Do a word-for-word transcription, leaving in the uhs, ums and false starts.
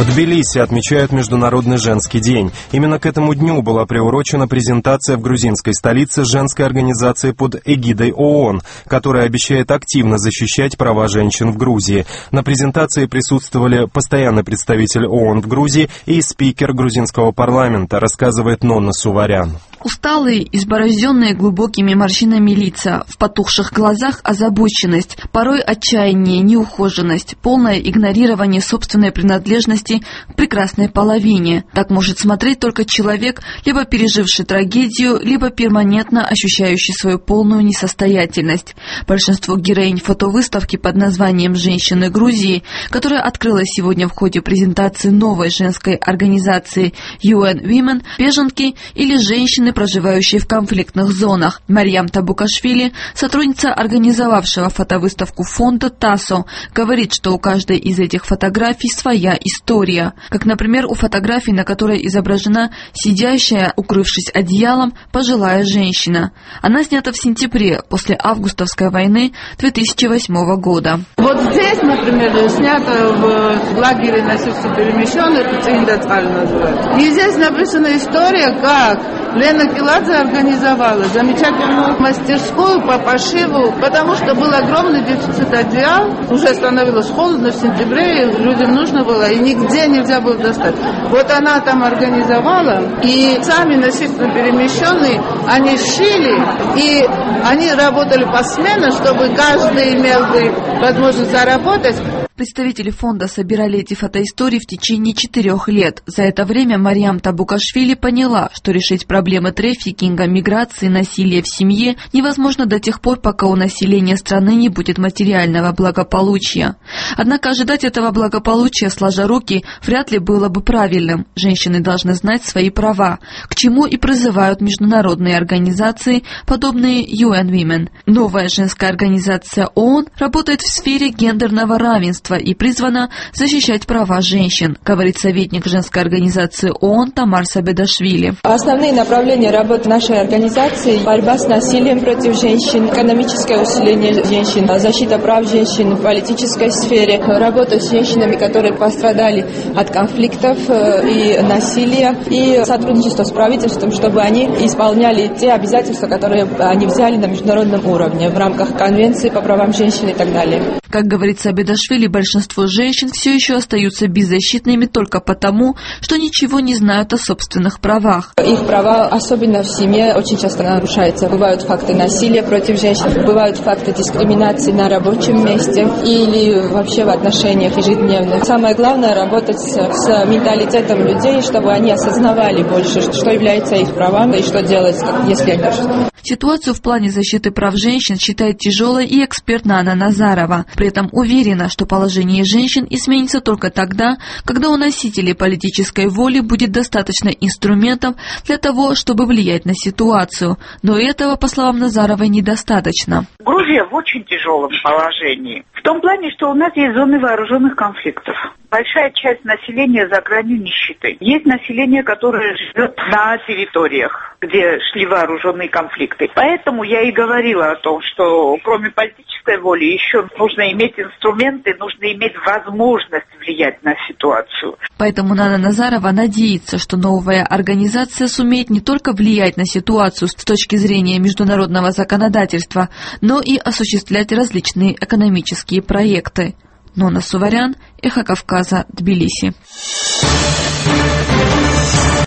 В Тбилиси отмечают Международный женский день. Именно к этому дню была приурочена презентация в грузинской столице женской организации под эгидой ООН, которая обещает активно защищать права женщин в Грузии. На презентации присутствовали постоянный представитель ООН в Грузии и спикер грузинского парламента, рассказывает Нонна Суварян. Усталые, изборожденные глубокими морщинами лица, в потухших глазах озабоченность, порой отчаяние, неухоженность, полное игнорирование собственной принадлежности к прекрасной половине. Так может смотреть только человек, либо переживший трагедию, либо перманентно ощущающий свою полную несостоятельность. Большинство героинь фотовыставки под названием «Женщины Грузии», которая открылась сегодня в ходе презентации новой женской организации ю эн Women, беженки или женщины, проживающие в конфликтных зонах. Марьям Табукашвили, сотрудница организовавшего фотовыставку фонда ТАСО, говорит, что у каждой из этих фотографий своя история. Как, например, у фотографии, на которой изображена сидящая, укрывшись одеялом, пожилая женщина. Она снята в сентябре, после августовской войны две тысячи восьмого года. Вот здесь, например, снято в лагере насильственно перемещенных, это Циндацаль называется. И здесь написана история, как Лена Киладзе организовала замечательную мастерскую по пошиву, потому что был огромный дефицит одеял, уже становилось холодно в сентябре, и людям нужно было, и нигде нельзя было достать. Вот она там организовала, и сами насильственно перемещенные, они шили, и они работали посменно, чтобы каждый имел бы возможность заработать. Представители фонда собирали эти фотоистории в течение четырех лет. За это время Марьям Табукашвили поняла, что решить проблемы трафикинга, миграции, насилия в семье невозможно до тех пор, пока у населения страны не будет материального благополучия. Однако ожидать этого благополучия, сложа руки, вряд ли было бы правильным. Женщины должны знать свои права, к чему и призывают международные организации, подобные ю эн Women. Новая женская организация ООН работает в сфере гендерного равенства и призвана защищать права женщин, говорит советник женской организации ООН Тамар Сабедашвили. Основные направления работы нашей организации – борьба с насилием против женщин, экономическое усиление женщин, защита прав женщин в политической сфере, работа с женщинами, которые пострадали от конфликтов и насилия, и сотрудничество с правительством, чтобы они исполняли те обязательства, которые они взяли на международном уровне в рамках Конвенции по правам женщин и так далее. Как говорит Сабедашвили, большинство женщин все еще остаются беззащитными только потому, что ничего не знают о собственных правах. Их права, особенно в семье, очень часто нарушаются. Бывают факты насилия против женщин, бывают факты дискриминации на рабочем месте или вообще в отношениях ежедневных. Самое главное – работать с, с менталитетом людей, чтобы они осознавали больше, что является их правами и что делать, если они нарушают. Ситуацию в плане защиты прав женщин считает тяжелой и эксперт Нана Назарова. При этом уверена, что положение женщин изменится только тогда, когда у носителей политической воли будет достаточно инструментов для того, чтобы влиять на ситуацию. Но этого, по словам Назаровой, недостаточно. Грузия в очень тяжелом положении. В том плане, что у нас есть зоны вооруженных конфликтов. Большая часть населения за гранью нищеты. Есть население, которое живет на территориях, где шли вооруженные конфликты. Поэтому я и говорила о том, что кроме политической воли еще нужно иметь инструменты, нужно иметь возможность влиять на ситуацию. Поэтому Нана Назарова надеется, что новая организация сумеет не только влиять на ситуацию с точки зрения международного законодательства, но и осуществлять различные экономические проекты. Нонна Суварян, Эхо Кавказа, Тбилиси.